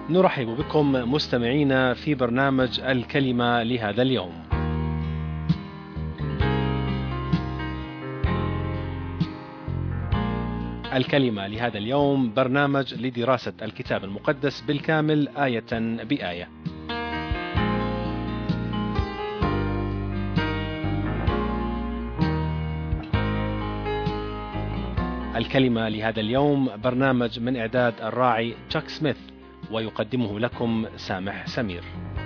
نرحب بكم مستمعينا في برنامج الكلمة لهذا اليوم. الكلمة لهذا اليوم برنامج لدراسة الكتاب المقدس بالكامل آية بآية. الكلمة لهذا اليوم برنامج من إعداد الراعي تشاك سميث، ويقدمه لكم سامح سمير.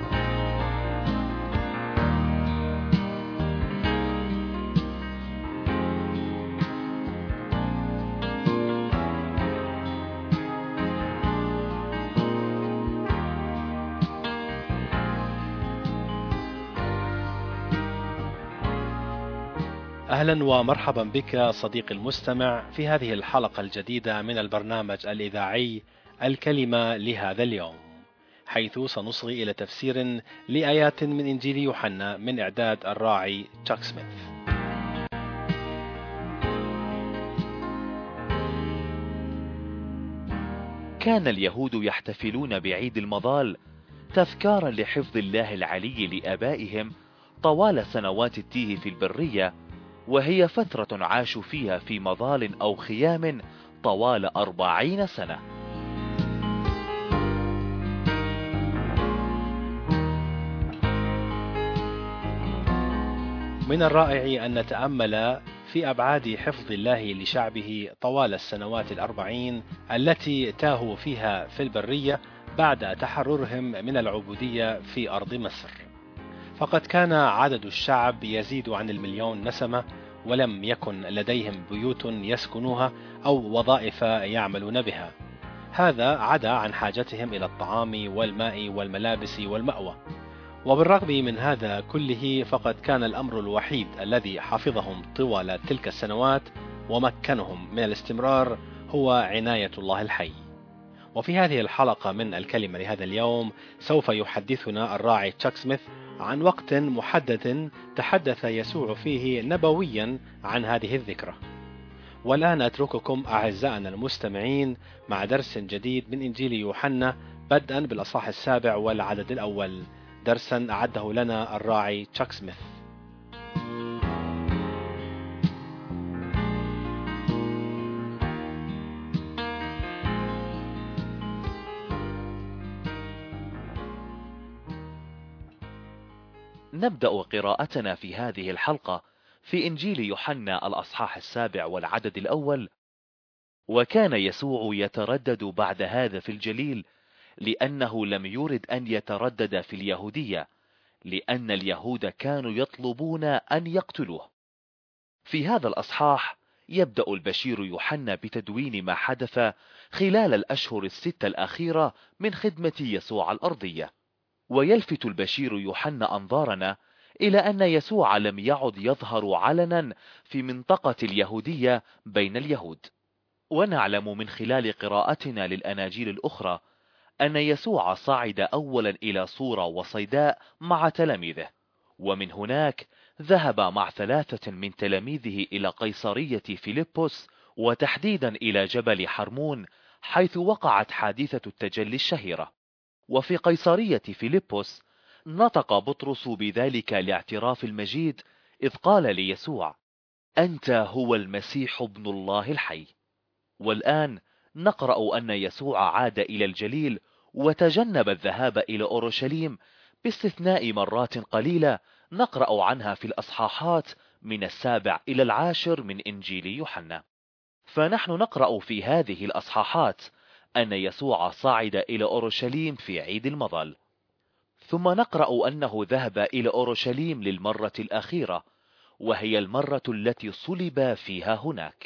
أهلا ومرحبا بك صديقي المستمع في هذه الحلقة الجديدة من البرنامج الإذاعي الكلمة لهذا اليوم، حيث سنصغي إلى تفسير لآيات من إنجيل يوحنا من إعداد الراعي تشاك سميث. كان اليهود يحتفلون بعيد المظال تذكارا لحفظ الله العلي لآبائهم طوال سنوات التيه في البرية، وهي فترة عاشوا فيها في مظال أو خيام طوال 40 سنة. من الرائع أن نتأمل في أبعاد حفظ الله لشعبه طوال السنوات 40 التي تاهوا فيها في البرية بعد تحررهم من العبودية في أرض مصر. فقد كان عدد الشعب يزيد عن 1,000,000 نسمة، ولم يكن لديهم بيوت يسكنوها أو وظائف يعملون بها. هذا عدا عن حاجتهم إلى الطعام والماء والملابس والمأوى. وبالرغم من هذا كله، فقد كان الأمر الوحيد الذي حفظهم طوال تلك السنوات ومكنهم من الاستمرار هو عناية الله الحي. وفي هذه الحلقة من الكلمة لهذا اليوم سوف يحدثنا الراعي تشاك سميث عن وقت محدد تحدث يسوع فيه نبويا عن هذه الذكرى. والآن أترككم أعزائنا المستمعين مع درس جديد من إنجيل يوحنا، بدءا بالأصحاح 7 والعدد الأول، درسا أعده لنا الراعي تشاك سميث. نبدأ قراءتنا في هذه الحلقة في إنجيل يوحنا الأصحاح 7 والعدد الأول. وكان يسوع يتردد بعد هذا في الجليل، لأنه لم يرد أن يتردد في اليهودية، لأن اليهود كانوا يطلبون أن يقتلوه. في هذا الأصحاح يبدأ البشير يوحنا بتدوين ما حدث خلال الأشهر 6 الأخيرة من خدمة يسوع الأرضية. ويلفت البشير يوحنا أنظارنا إلى أن يسوع لم يعد يظهر علنا في منطقة اليهودية بين اليهود. ونعلم من خلال قراءتنا للأناجيل الأخرى أن يسوع صعد أولا إلى صورة وصيداء مع تلاميذه، ومن هناك ذهب مع 3 من تلاميذه إلى قيصرية فيلبس، وتحديدا إلى جبل حرمون حيث وقعت حادثة التجلي الشهيرة. وفي قيصرية فيلبس نطق بطرس بذلك الاعتراف المجيد، إذ قال ليسوع: أنت هو المسيح ابن الله الحي. والآن نقرأ أن يسوع عاد إلى الجليل وتجنب الذهاب إلى أورشليم، باستثناء مرات قليلة نقرأ عنها في الأصحاحات من 7 إلى 10 من إنجيل يوحنا. فنحن نقرأ في هذه الأصحاحات أن يسوع صعد إلى أورشليم في عيد المظال، ثم نقرأ أنه ذهب إلى أورشليم للمرة الأخيرة، وهي المرة التي صلب فيها هناك.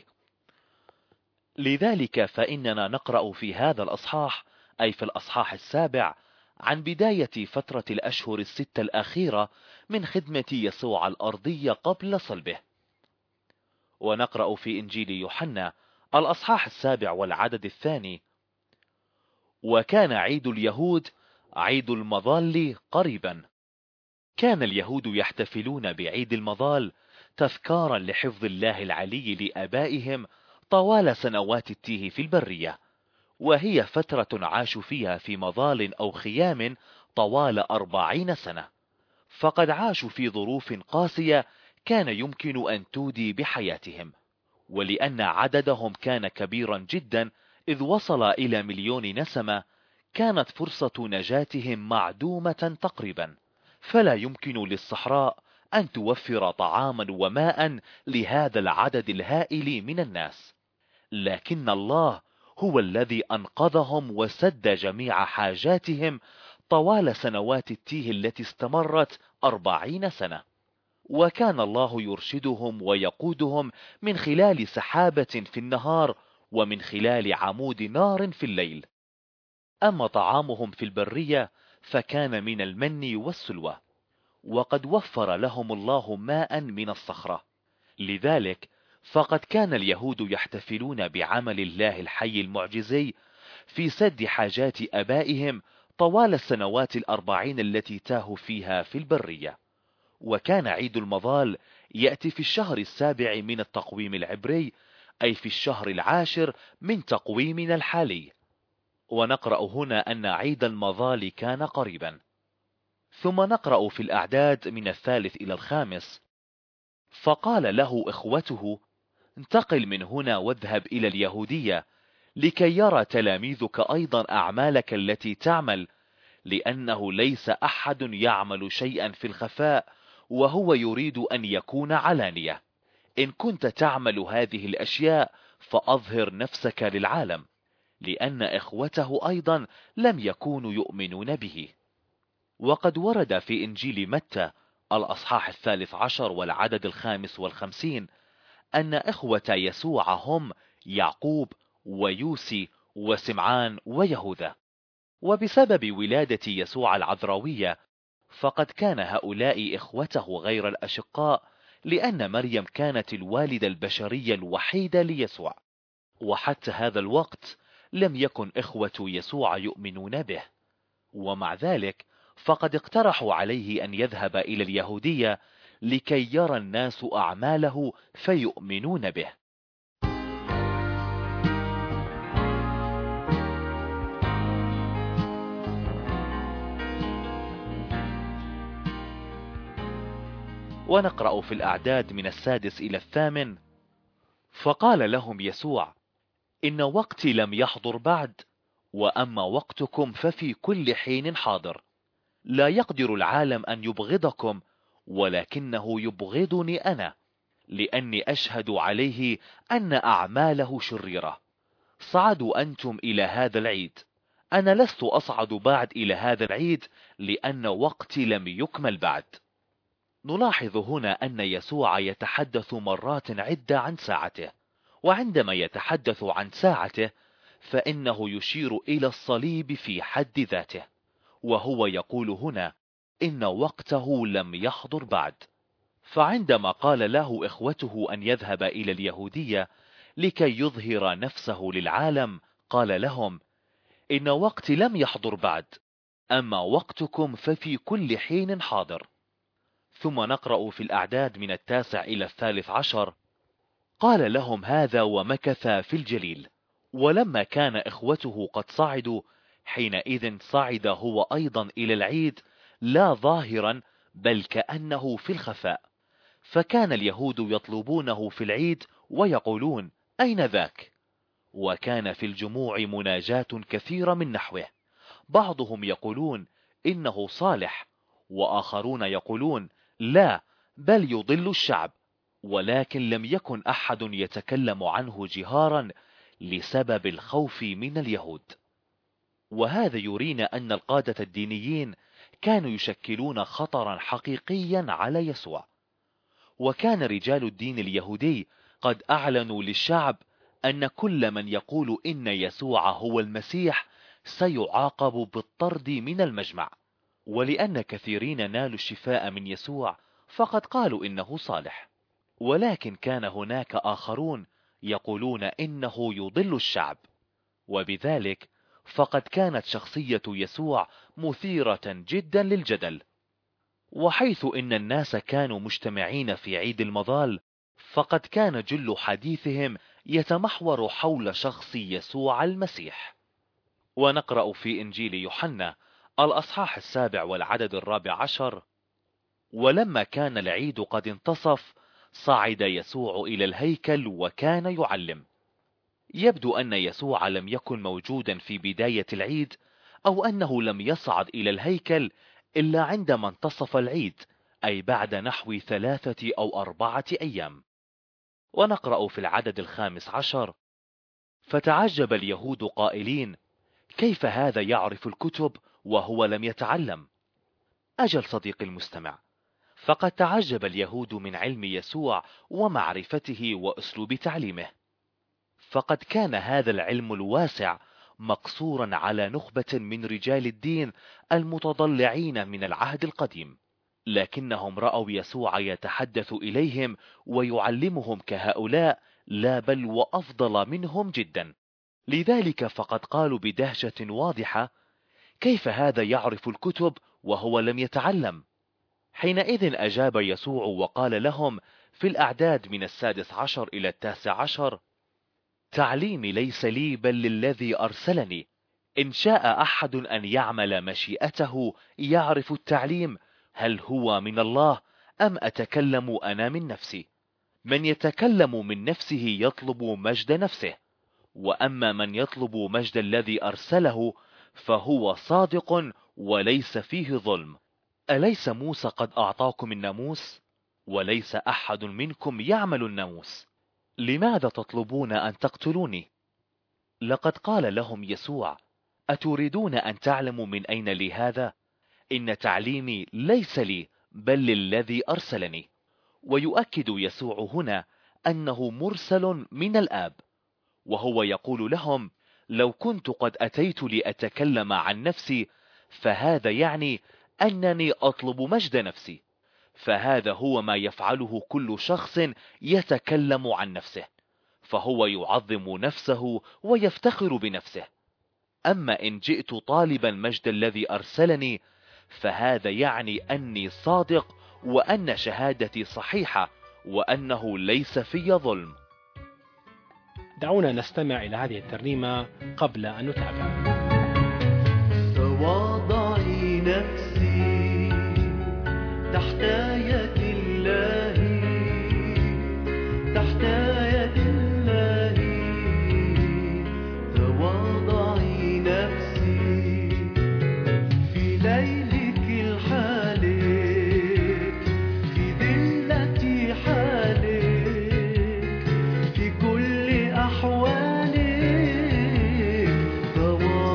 لذلك فإننا نقرأ في هذا الأصحاح، أي في الأصحاح 7، عن بداية فترة الأشهر 6 الأخيرة من خدمة يسوع الأرضية قبل صلبه. ونقرأ في إنجيل يوحنا الأصحاح 7 والعدد الثاني: وكان عيد اليهود عيد المظال قريبا. كان اليهود يحتفلون بعيد المظال تذكارا لحفظ الله العلي لآبائهم طوال سنوات التيه في البرية، وهي فترة عاشوا فيها في مظال أو خيام طوال 40 سنة، فقد عاشوا في ظروف قاسية كان يمكن أن تودي بحياتهم. ولأن عددهم كان كبيرا جدا إذ وصل إلى 1,000,000 نسمة، كانت فرصة نجاتهم معدومة تقريبا، فلا يمكن للصحراء أن توفر طعاما وماء لهذا العدد الهائل من الناس. لكن الله هو الذي أنقذهم وسد جميع حاجاتهم طوال سنوات التيه التي استمرت 40 سنة. وكان الله يرشدهم ويقودهم من خلال سحابة في النهار ومن خلال عمود نار في الليل. أما طعامهم في البرية فكان من المن والسلوى، وقد وفر لهم الله ماء من الصخرة. لذلك فقد كان اليهود يحتفلون بعمل الله الحي المعجزي في سد حاجات أبائهم طوال السنوات 40 التي تاهوا فيها في البرية. وكان عيد المظال يأتي في الشهر 7 من التقويم العبري، أي في الشهر 10 من تقويمنا الحالي. ونقرأ هنا أن عيد المظال كان قريبا. ثم نقرأ في الأعداد من 3 إلى 5: فقال له إخوته: انتقل من هنا واذهب إلى اليهودية، لكي يرى تلاميذك أيضا أعمالك التي تعمل، لأنه ليس أحد يعمل شيئا في الخفاء وهو يريد أن يكون علانية. إن كنت تعمل هذه الأشياء فأظهر نفسك للعالم، لأن إخوته أيضا لم يكونوا يؤمنون به. وقد ورد في إنجيل متى الأصحاح 13 والعدد 55 أن إخوة يسوع هم يعقوب ويوسي وسمعان ويهوذا. وبسبب ولادة يسوع العذراوية فقد كان هؤلاء إخوته غير الأشقاء، لأن مريم كانت الوالدة البشرية الوحيدة ليسوع. وحتى هذا الوقت لم يكن إخوة يسوع يؤمنون به، ومع ذلك فقد اقترحوا عليه أن يذهب إلى اليهودية لكي يرى الناس أعماله فيؤمنون به. ونقرأ في الأعداد من 6 إلى 8: فقال لهم يسوع: إن وقتي لم يحضر بعد، وأما وقتكم ففي كل حين حاضر. لا يقدر العالم أن يبغضكم، ولكنه يبغضني أنا، لأني أشهد عليه أن أعماله شريرة. صعدوا أنتم إلى هذا العيد، أنا لست أصعد بعد إلى هذا العيد، لأن وقتي لم يكمل بعد. نلاحظ هنا أن يسوع يتحدث مرات عدة عن ساعته، وعندما يتحدث عن ساعته فإنه يشير إلى الصليب في حد ذاته، وهو يقول هنا إن وقته لم يحضر بعد. فعندما قال له إخوته أن يذهب إلى اليهودية لكي يظهر نفسه للعالم، قال لهم: إن وقتي لم يحضر بعد، أما وقتكم ففي كل حين حاضر. ثم نقرأ في الأعداد من 9 إلى 13: قال لهم هذا ومكث في الجليل. ولما كان إخوته قد صعدوا، حينئذ صعد هو أيضا إلى العيد، لا ظاهرا بل كأنه في الخفاء. فكان اليهود يطلبونه في العيد ويقولون: أين ذاك؟ وكان في الجموع مناجاة كثيرة من نحوه، بعضهم يقولون: إنه صالح، وآخرون يقولون: لا، بل يضل الشعب. ولكن لم يكن أحد يتكلم عنه جهارا لسبب الخوف من اليهود. وهذا يرينا أن القادة الدينيين كانوا يشكلون خطرا حقيقيا على يسوع. وكان رجال الدين اليهودي قد أعلنوا للشعب أن كل من يقول إن يسوع هو المسيح سيعاقب بالطرد من المجمع. ولأن كثيرين نالوا الشفاء من يسوع فقد قالوا إنه صالح. ولكن كان هناك آخرون يقولون إنه يضل الشعب، وبذلك فقد كانت شخصية يسوع مثيرة جدا للجدل. وحيث إن الناس كانوا مجتمعين في عيد المظال، فقد كان جل حديثهم يتمحور حول شخص يسوع المسيح. ونقرأ في إنجيل يوحنا الأصحاح 7 والعدد 14: ولما كان العيد قد انتصف صعد يسوع إلى الهيكل وكان يعلم. يبدو أن يسوع لم يكن موجودا في بداية العيد، أو أنه لم يصعد إلى الهيكل إلا عندما انتصف العيد، أي بعد نحو 3 أو 4 أيام. ونقرأ في العدد 15: فتعجب اليهود قائلين: كيف هذا يعرف الكتب وهو لم يتعلم؟ أجل صديقي المستمع، فقد تعجب اليهود من علم يسوع ومعرفته وأسلوب تعليمه، فقد كان هذا العلم الواسع مقصورا على نخبة من رجال الدين المتضلعين من العهد القديم، لكنهم رأوا يسوع يتحدث إليهم ويعلمهم كهؤلاء، لا بل وأفضل منهم جدا. لذلك فقد قالوا بدهشة واضحة: كيف هذا يعرف الكتب وهو لم يتعلم؟ حينئذ أجاب يسوع وقال لهم في الأعداد من 16 إلى 19: تعليمي ليس لي بل للذي أرسلني. إن شاء أحد أن يعمل مشيئته يعرف التعليم، هل هو من الله أم أتكلم أنا من نفسي؟ من يتكلم من نفسه يطلب مجد نفسه، وأما من يطلب مجد الذي أرسله فهو صادق وليس فيه ظلم. أليس موسى قد أعطاكم الناموس؟ وليس أحد منكم يعمل الناموس. لماذا تطلبون أن تقتلوني؟ لقد قال لهم يسوع: أتريدون أن تعلموا من أين لي هذا؟ إن تعليمي ليس لي بل للذي أرسلني. ويؤكد يسوع هنا أنه مرسل من الآب، وهو يقول لهم: لو كنت قد أتيت لأتكلم عن نفسي فهذا يعني أنني أطلب مجد نفسي، فهذا هو ما يفعله كل شخص يتكلم عن نفسه، فهو يعظم نفسه ويفتخر بنفسه. أما إن جئت طالبا مجد الذي أرسلني فهذا يعني أني صادق، وأن شهادتي صحيحة، وأنه ليس في ظلم. دعونا نستمع إلى هذه الترنيمة قبل أن نتابع. تواضعي نفسي تحت يد الله، تحت يد الله. تواضعي نفسي في ليلك الحالك، في ذلة حالك، في كل أحوالك.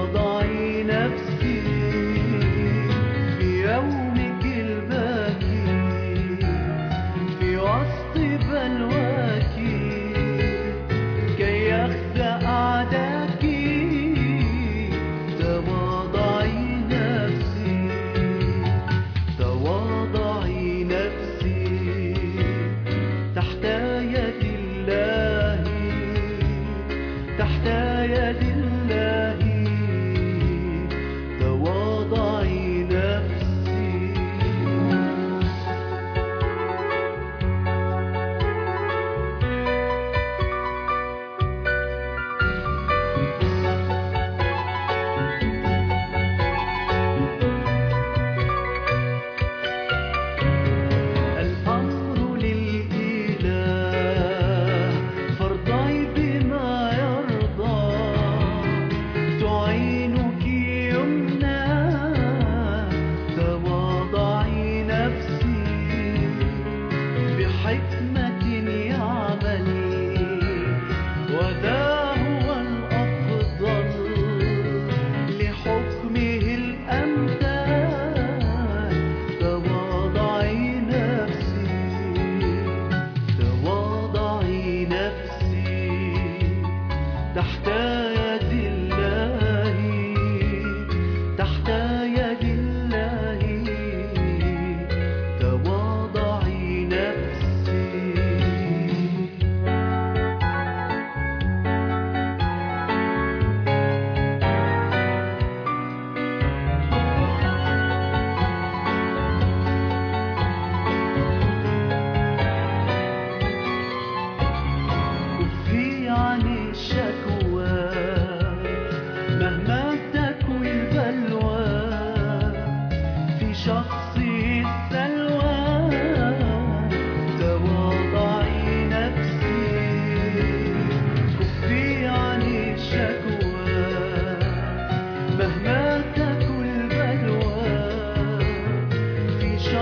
تواضعي نفسي في يومك الباكي،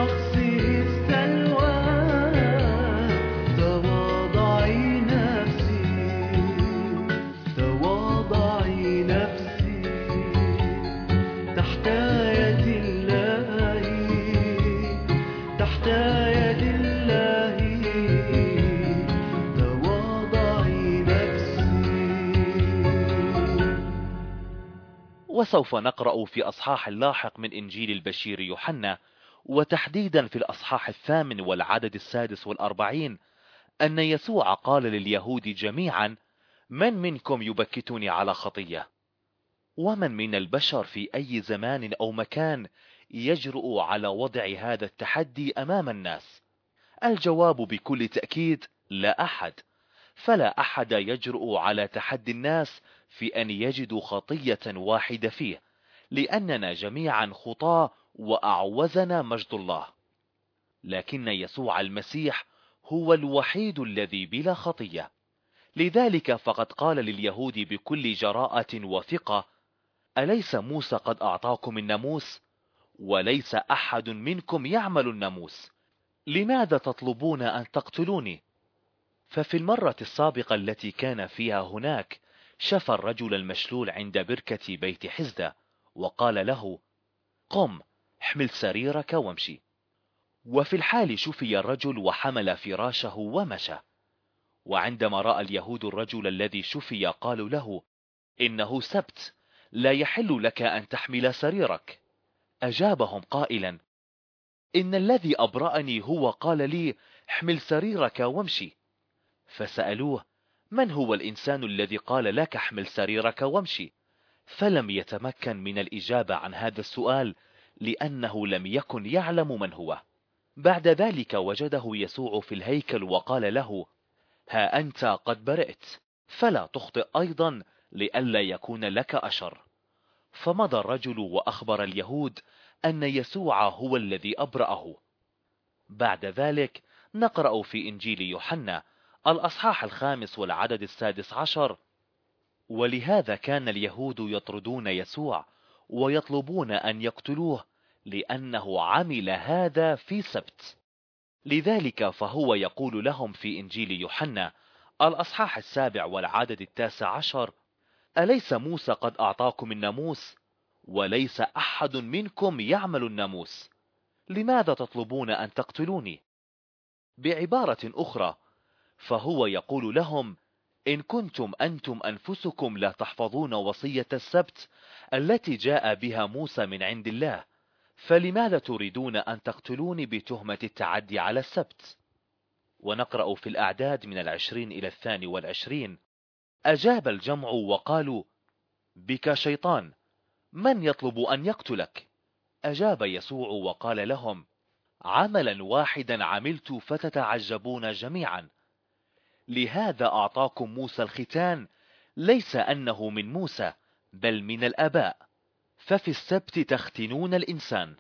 رأسه السلوى تواضعي نفسي تواضعي نفسي تحت يد الله تحت يد الله تواضعي نفسي. وسوف نقرأ في أصحاح اللاحق من إنجيل البشير يوحنا، وتحديدا في الأصحاح 8 والعدد 46 أن يسوع قال لليهود جميعا: من منكم يبكتني على خطية؟ ومن من البشر في أي زمان أو مكان يجرؤ على وضع هذا التحدي أمام الناس؟ الجواب بكل تأكيد لا أحد. فلا أحد يجرؤ على تحدي الناس في أن يجدوا خطية واحدة فيه، لأننا جميعا خطاة وأعوزنا مجد الله. لكن يسوع المسيح هو الوحيد الذي بلا خطية. لذلك فقد قال لليهود بكل جراءة وثقة: أليس موسى قد أعطاكم الناموس؟ وليس أحد منكم يعمل الناموس. لماذا تطلبون أن تقتلوني؟ ففي المرة السابقة التي كان فيها هناك شفى الرجل المشلول عند بركة بيت حزدة، وقال له: قم، احمل سريرك وامشي. وفي الحال شفي الرجل وحمل فراشه ومشى. وعندما رأى اليهود الرجل الذي شفي قالوا له: إنه سبت، لا يحل لك أن تحمل سريرك. أجابهم قائلا: إن الذي أبرأني هو قال لي: احمل سريرك وامشي. فسألوه: من هو الإنسان الذي قال لك احمل سريرك وامشي؟ فلم يتمكن من الإجابة عن هذا السؤال، لأنه لم يكن يعلم من هو. بعد ذلك وجده يسوع في الهيكل وقال له: ها أنت قد برئت، فلا تخطئ أيضا لئلا يكون لك أشر. فمضى الرجل وأخبر اليهود أن يسوع هو الذي أبرأه. بعد ذلك نقرأ في إنجيل يوحنا الأصحاح 5 والعدد 16: ولهذا كان اليهود يطردون يسوع ويطلبون أن يقتلوه، لأنه عمل هذا في سبت. لذلك فهو يقول لهم في إنجيل يوحنا الأصحاح 7 والعدد 19: أليس موسى قد أعطاكم الناموس؟ وليس أحد منكم يعمل الناموس. لماذا تطلبون أن تقتلوني؟ بعبارة أخرى فهو يقول لهم: إن كنتم أنتم أنفسكم لا تحفظون وصية السبت التي جاء بها موسى من عند الله، فلماذا تريدون أن تقتلوني بتهمة التعدي على السبت؟ ونقرأ في الأعداد من 20 إلى 22: أجاب الجمع وقالوا: بك شيطان، من يطلب أن يقتلك؟ أجاب يسوع وقال لهم: عملا واحدا عملت فتتعجبون جميعا. لهذا أعطاكم موسى الختان، ليس أنه من موسى بل من الآباء، ففي السبت تختنون الإنسان.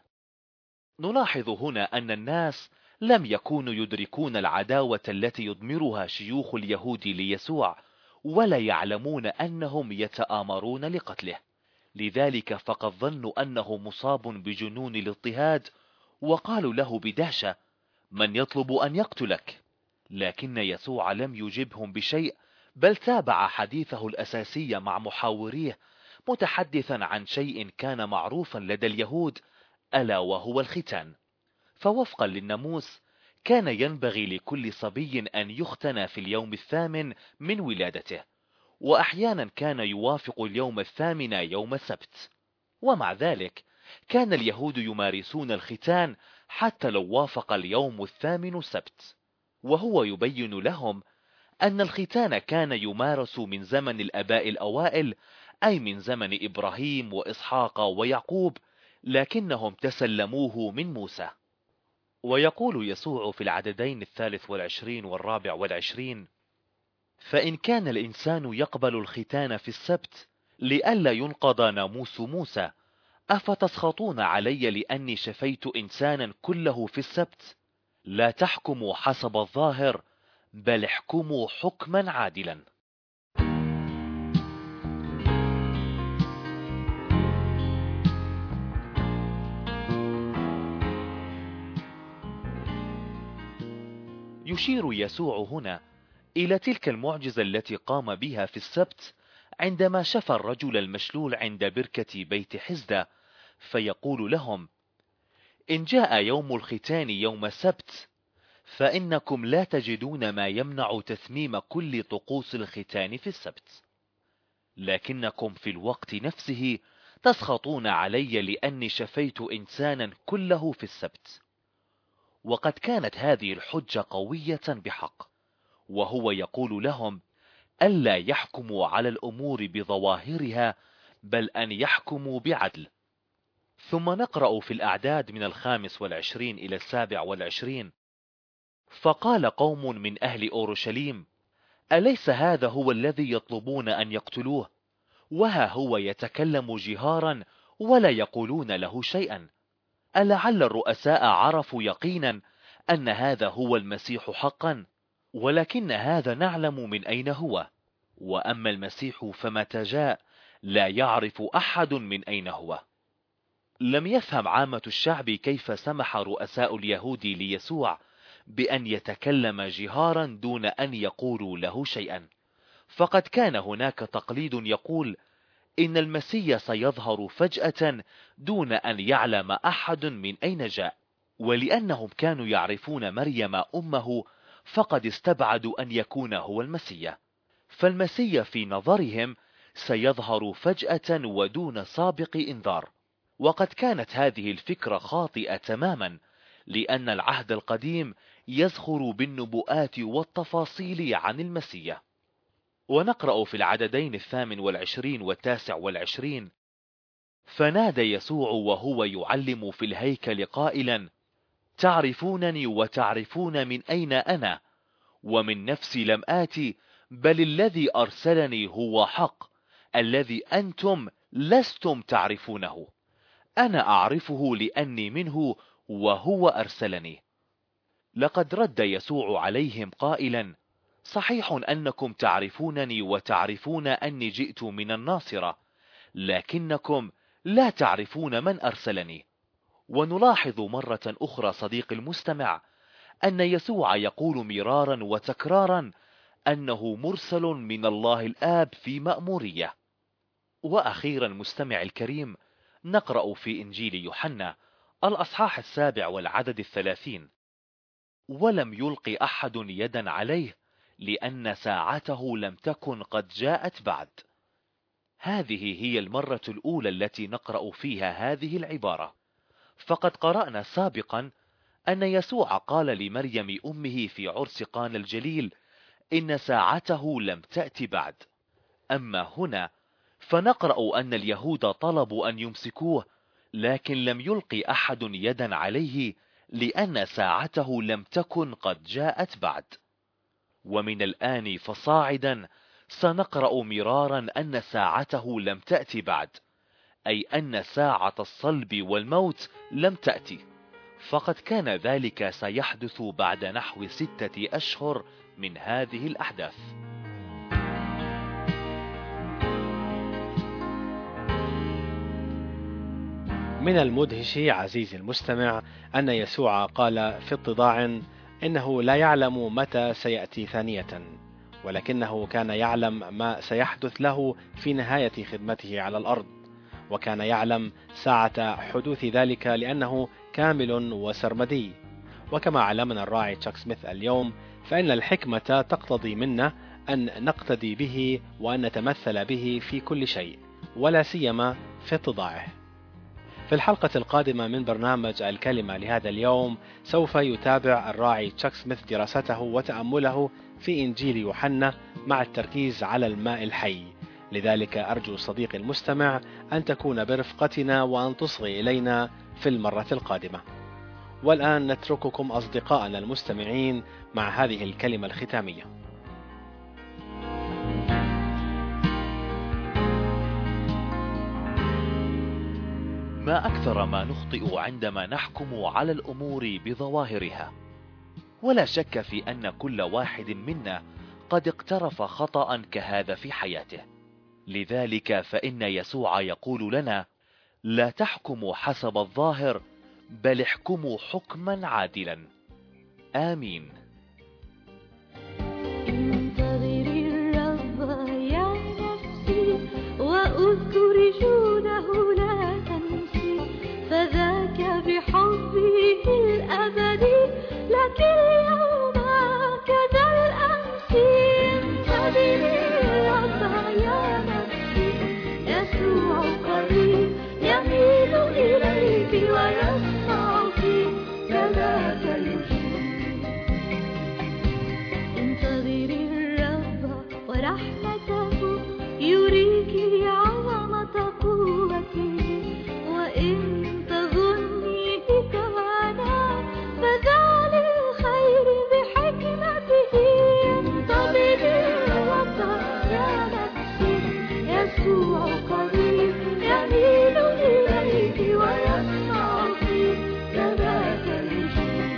نلاحظ هنا أن الناس لم يكونوا يدركون العداوة التي يضمرها شيوخ اليهود ليسوع، ولا يعلمون أنهم يتآمرون لقتله. لذلك فقد ظنوا أنه مصاب بجنون الاضطهاد، وقالوا له بدهشة: من يطلب أن يقتلك؟ لكن يسوع لم يجبهم بشيء، بل تابع حديثه الأساسي مع محاوريه، متحدثا عن شيء كان معروفا لدى اليهود، ألا وهو الختان. فوفقا للناموس كان ينبغي لكل صبي أن يختن في اليوم 8 من ولادته، وأحيانا كان يوافق اليوم 8 يوم السبت. ومع ذلك كان اليهود يمارسون الختان حتى لو وافق اليوم 8 سبت. وهو يبين لهم أن الختان كان يمارس من زمن الآباء الأوائل، أي من زمن إبراهيم وإسحاق ويعقوب، لكنهم تسلموه من موسى. ويقول يسوع في العددين 23 و24: فإن كان الإنسان يقبل الختان في السبت لئلا ينقض ناموس موسى، أفتسخطون علي لأني شفيت إنسانا كله في السبت؟ لا تحكموا حسب الظاهر، بل احكموا حكما عادلا. يشير يسوع هنا إلى تلك المعجزة التي قام بها في السبت عندما شفى الرجل المشلول عند بركة بيت حزدة، فيقول لهم: إن جاء يوم الختان يوم السبت فإنكم لا تجدون ما يمنع تثميم كل طقوس الختان في السبت، لكنكم في الوقت نفسه تسخطون علي لأني شفيت إنسانا كله في السبت. وقد كانت هذه الحجة قوية بحق، وهو يقول لهم ألا يحكموا على الأمور بظواهرها بل أن يحكموا بعدل. ثم نقرأ في الأعداد من 25 إلى 27: فقال قوم من أهل أورشليم: أليس هذا هو الذي يطلبون أن يقتلوه؟ وها هو يتكلم جهارا ولا يقولون له شيئا. ألعل الرؤساء عرفوا يقينا أن هذا هو المسيح حقا؟ ولكن هذا نعلم من أين هو، وأما المسيح فمتى جاء لا يعرف أحد من أين هو. لم يفهم عامة الشعب كيف سمح رؤساء اليهود ليسوع بأن يتكلم جهارا دون أن يقولوا له شيئا، فقد كان هناك تقليد يقول إن المسيح سيظهر فجأة دون أن يعلم أحد من أين جاء، ولأنهم كانوا يعرفون مريم أمه فقد استبعدوا أن يكون هو المسيح، فالمسيح في نظرهم سيظهر فجأة ودون سابق إنذار. وقد كانت هذه الفكرة خاطئة تماما، لأن العهد القديم يزخر بالنبوءات والتفاصيل عن المسيح. ونقرأ في العددين 28 و29: فنادى يسوع وهو يعلم في الهيكل قائلا: تعرفونني وتعرفون من أين أنا، ومن نفسي لم آتي، بل الذي أرسلني هو حق، الذي أنتم لستم تعرفونه. أنا أعرفه لأني منه وهو أرسلني. لقد رد يسوع عليهم قائلا: صحيح أنكم تعرفونني وتعرفون أني جئت من الناصرة، لكنكم لا تعرفون من أرسلني. ونلاحظ مرة أخرى صديق المستمع أن يسوع يقول مرارا وتكرارا أنه مرسل من الله الآب في مأمورية. وأخيرا مستمع الكريم، نقرأ في إنجيل يوحنا الأصحاح 7 والعدد 30: ولم يلق أحد يدا عليه لأن ساعته لم تكن قد جاءت بعد. هذه هي المرة الأولى التي نقرأ فيها هذه العبارة، فقد قرأنا سابقا أن يسوع قال لمريم أمه في عرس قانا الجليل إن ساعته لم تأتي بعد. أما هنا فنقرأ أن اليهود طلبوا أن يمسكوه، لكن لم يلق أحد يدا عليه لأن ساعته لم تكن قد جاءت بعد. ومن الآن فصاعدا سنقرأ مرارا أن ساعته لم تأتي بعد، أي أن ساعة الصلب والموت لم تأتي، فقد كان ذلك سيحدث بعد نحو 6 أشهر من هذه الأحداث. من المدهش عزيزي المستمع أن يسوع قال في اتضاع إنه لا يعلم متى سيأتي ثانية، ولكنه كان يعلم ما سيحدث له في نهاية خدمته على الأرض، وكان يعلم ساعة حدوث ذلك لأنه كامل وسرمدي. وكما علمنا الراعي تشاك سميث اليوم، فإن الحكمة تقتضي منا أن نقتدي به وأن نتمثل به في كل شيء، ولا سيما في اتضاعه. في الحلقة القادمة من برنامج الكلمة لهذا اليوم سوف يتابع الراعي تشاك سميث دراسته وتأمله في إنجيل يوحنا مع التركيز على الماء الحي. لذلك أرجو صديقي المستمع أن تكون برفقتنا وأن تصغي إلينا في المرة القادمة. والآن نترككم أصدقائنا المستمعين مع هذه الكلمة الختامية. ما أكثر ما نخطئ عندما نحكم على الأمور بظواهرها، ولا شك في أن كل واحد منا قد اقترف خطأ كهذا في حياته. لذلك فإن يسوع يقول لنا: لا تحكموا حسب الظاهر بل احكموا حكما عادلا. آمين. ذاك اليوم كذا الأمس انتظري الرب يا نفسي يسوع قريب يميل إليك ويسمعك كذاك يجيب انتظري الرب ورحمته يريك عظمة قوته وإن تظني كوانا فذا للخير بحكمته انتظري الرب يا نفسي يسوع قريب يميل إليك ويسمعك كذاك يجيب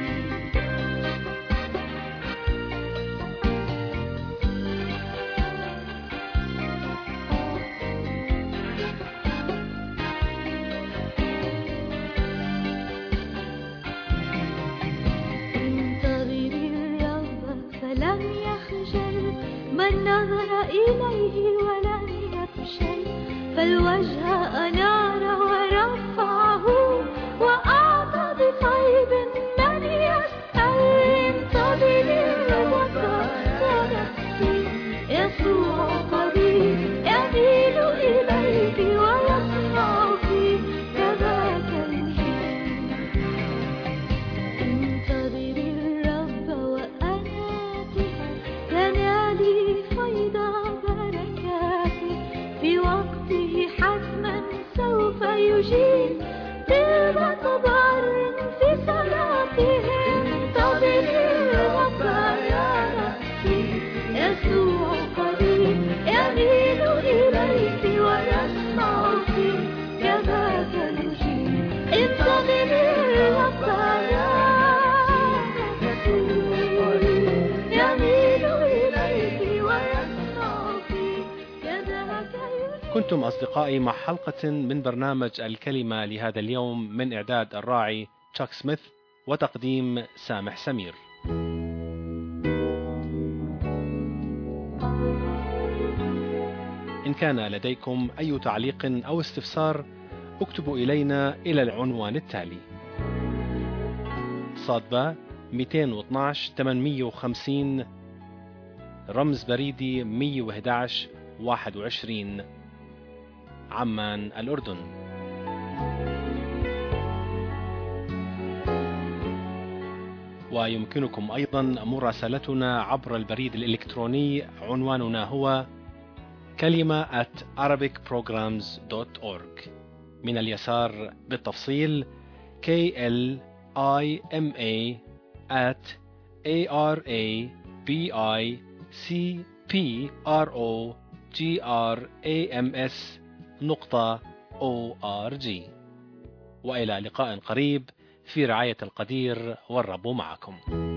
انتظري الرب فلن يخجل من نظر إليه ولن يفشل فالوجه أنار ورفعه وأعطى بطيب من يسأل انتظري الرب يا نفسي يسوع قريب يميل إليك ويسمعك كذاك يجيب انتظري الرب وأناته تنالي فيض بركاته في وقته حتما سوف يجيب طلبة بر في صلاته انتظري الرب يا نفسي يسوع قريب يميل إليك ويسمعك كذاك يجيب انتظري الرب يا نفسي يميل إليك ويسمعك كذاك يجيب. كنتم أصدقائي مع حلقة من برنامج الكلمة لهذا اليوم من إعداد الراعي تشاك سميث وتقديم سامح سمير. إن كان لديكم أي تعليق أو استفسار اكتبوا إلينا إلى العنوان التالي: صادبة 212 850 رمز بريدي 111 21 عمان الأردن. ويمكنكم أيضا مراسلتنا عبر البريد الإلكتروني، عنواننا هو kalima@arabicprograms.org. من اليسار بالتفصيل KLIMA@arabicprograms.org. وإلى لقاء قريب في رعاية القدير والرب معكم.